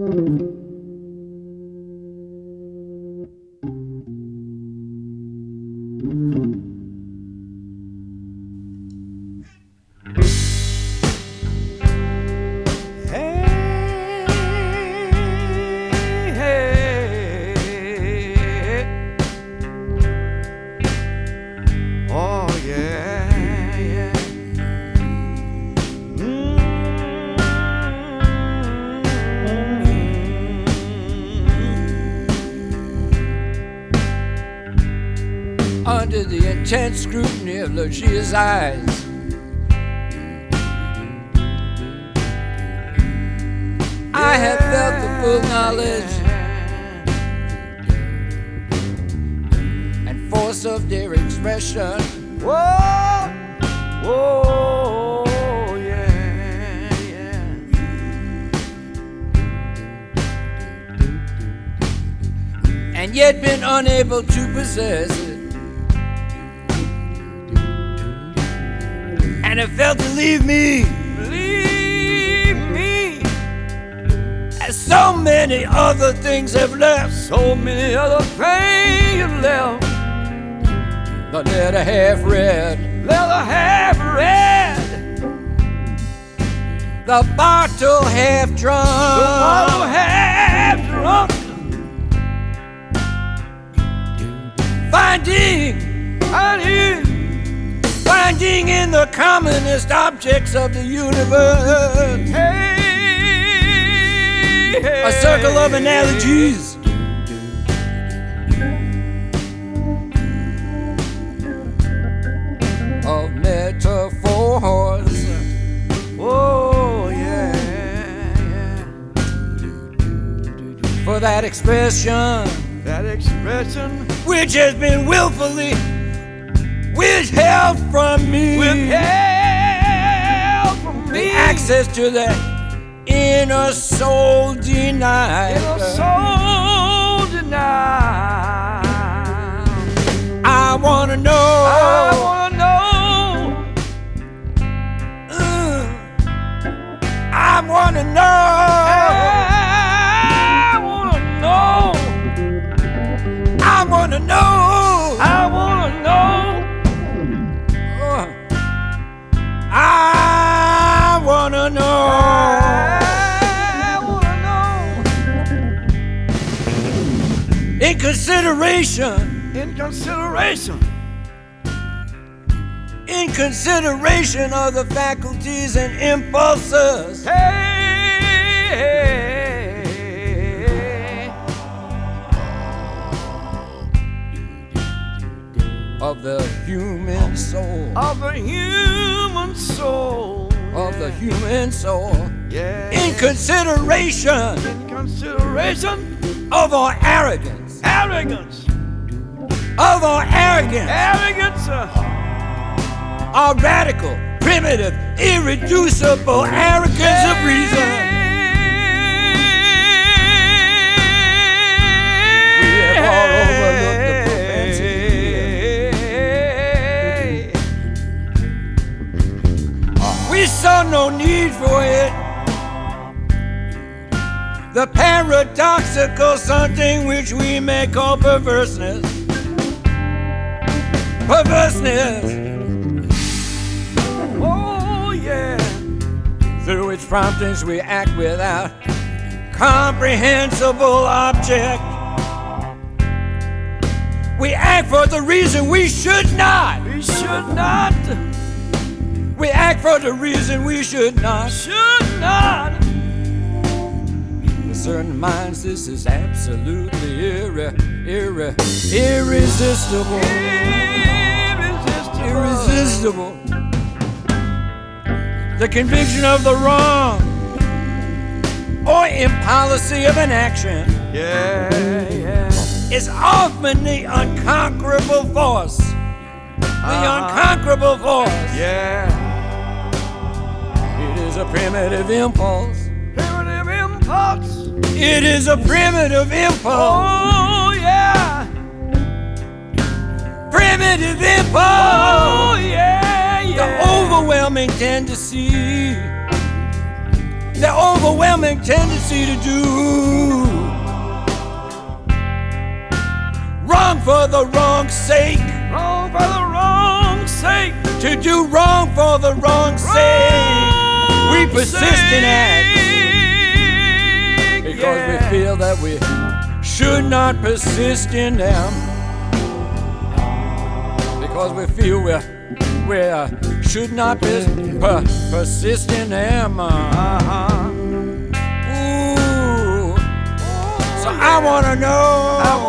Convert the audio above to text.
Under the intense scrutiny of Lucia's eyes, I had felt the full knowledge and force of their expression. Whoa, whoa, yeah, yeah. And yet been unable to possess it. And it felt to leave me, as so many other things have left. So many other things have left. The letter half read, Leather half red, the bottle half drunk, the bottle half drunk. Finding in the commonest objects of the universe a circle of analogies, of metaphors. Oh, yeah, yeah. For that expression which has been willfully withheld from me, the access to the inner soul denied. I wanna know. I wanna know. In consideration of the faculties and impulses of the human soul, yeah. In consideration of our arrogance, our radical, primitive, irreducible arrogance of reason. We have all overlooked the propensity. We saw no need for it. The paradoxical something which we may call perverseness. Oh, yeah. Through its promptings we act without comprehensible object. We act for the reason we should not. We act for the reason we should not. For certain minds this is absolutely irresistible. The conviction of the wrong or impolicy of an action is often the unconquerable force. It is a primitive impulse. It is a primitive impulse. Oh, yeah. Primitive impulse. Oh, yeah, yeah. The overwhelming tendency. The overwhelming overwhelming tendency to do wrong for the wrong's sake. Wrong for the wrong sake. To do wrong for the wrong's sake. We persist in acts because we feel that we should not persist in them. Because we feel we should not persist in them. Ooh. So I wanna know.